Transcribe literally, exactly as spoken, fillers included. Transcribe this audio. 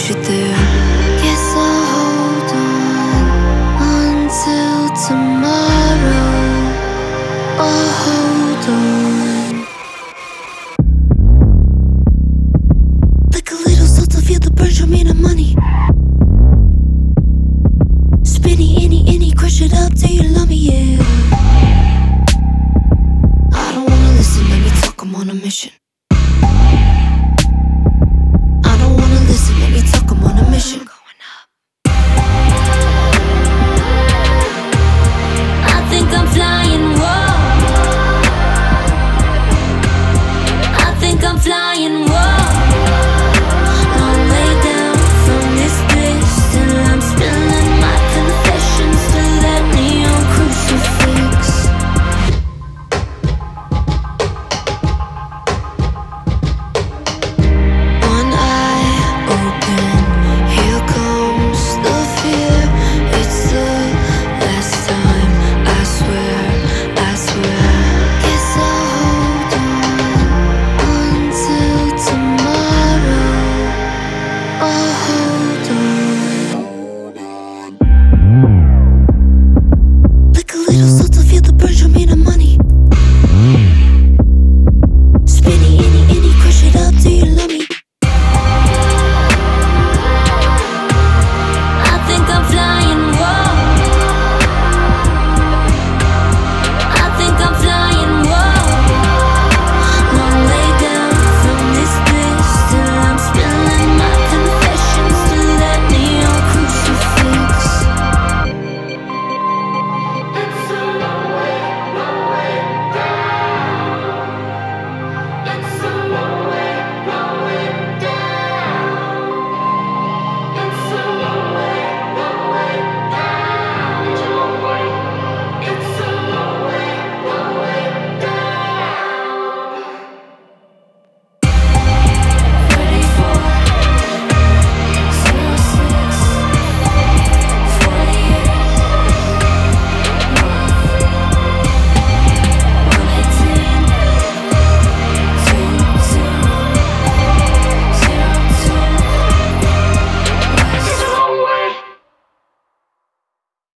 push it there. Guess I'll hold on until tomorrow. Oh, hold on. Like a little salt to feel the burn, show me the money. Spinny, any, any, crush it up till you love me, yeah. I don't wanna listen, let me talk, I'm on a mission.